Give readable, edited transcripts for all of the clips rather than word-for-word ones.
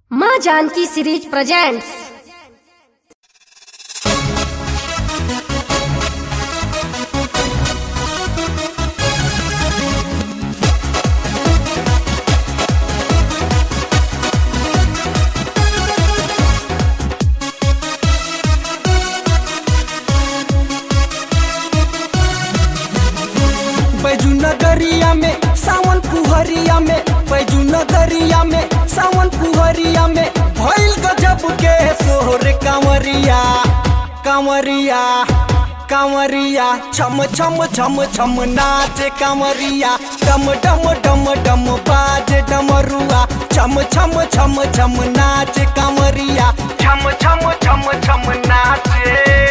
माँ Janaki series presents. Baiju नगरिया में सावन पुहरिया में, बैजू नगरिया में सावन पुहरिया में भइल गजब के सोहर कांवरिया कांवरिया कांवरिया छम छम छम छम नाचे कांवरिया, डम डम डम डम बाजे डमरुआ, छम छम छम छम नाचे कांवरिया, छम छम छम छम नाचे।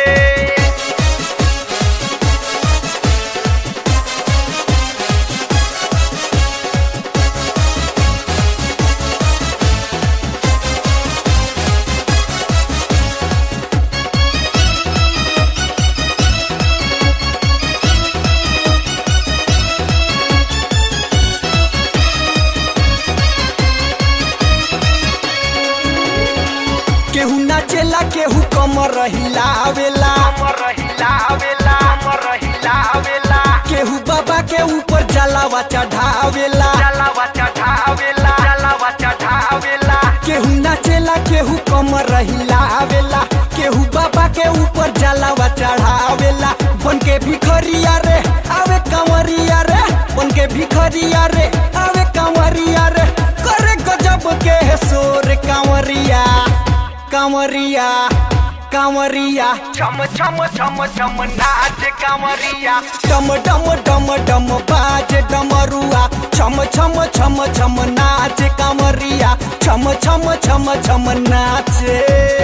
केहू नाचेला केहू कमर हिलावेला, केहू बाबा के ऊपर जलावा चढ़ावेला, केहू नाचेला केहू कमर हिलावेला, केहू बाबा के ऊपर जलावा चढ़ावेला। बन के भिखरिया रे आवे कांवरिया रे, बन के भिखरिया रे आवे कांवरिया रे, करे गजब के सोर कांवरिया कांवरिया कांवरिया, छम छम छम छम नाचे कांवरिया, डम डम डम डम बाजे डमरुआ, छम छम छम छम नाचे कांवरिया, छम छम छम छम नाचे।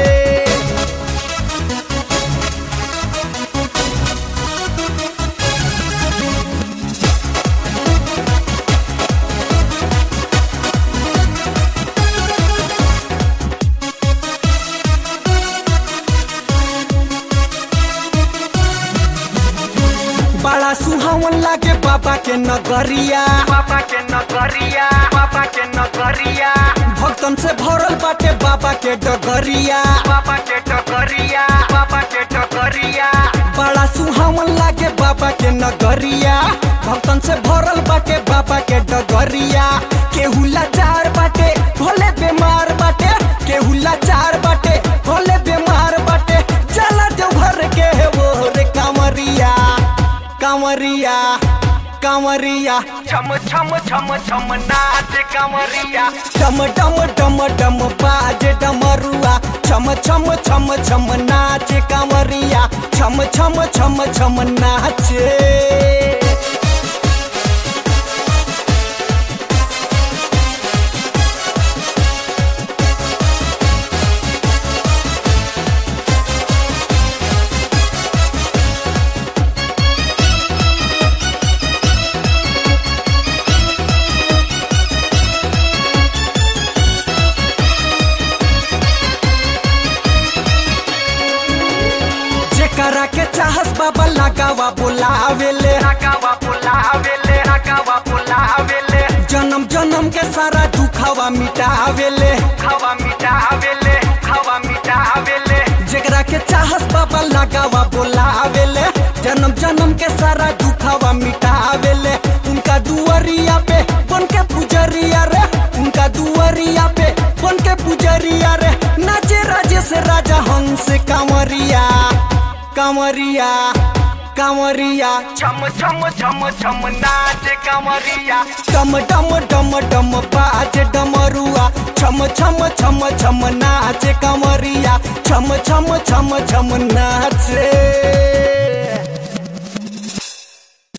बड़ा सुहावन लागे बाबा के नगरिया, बाबा के नगरिया, बाबा के नगरिया, भक्तन से भरल बाटे बाबा के डगरिया, बाबा के डगरिया, बाबा के डगरिया। बड़ा सुहावन लागे बाबा के नगरिया, भक्तन से भरल बाटे बाबा के डगरिया। केहू लाचार बाटे भले बीमार बाटे, केहू लाचार बाटे भले बीमार बाटे, चला देवघर के वो रे कांवरिया कांवरिया कांवरिया, छम छम छम छम नाचे कांवरिया, डम डम डम डम बाजे डमरुआ, छम छम छम छम नाचे कांवरिया, छम छम छम छम नाचे। करा के चाहस बाबा लगावा बुलावेले, लगावा बुलावेले, लगावा बुलावेले, जन्म जन्म के सारा दुखावा मिटावेले, दुखावा मिटावेले, दुखावा मिटावेले। जेकरा के चाहस बाबा लगावा बुलावेले, जन्म जन्म के सारा दुखावा मिटावेले। उनका दुआरिया पे बन के पुजरिया रे, उनका दुआरिया पे बन के पुजरिया रे, नाचे राजेश राजा हंस कांवरिया कांवरिया कांवरिया, छम छम छम छम नाचे कांवरिया, डम डम डम डम बाजे डमरुआ, छम छम छम छम नाचे कांवरिया, छम छम छम छम नाचे।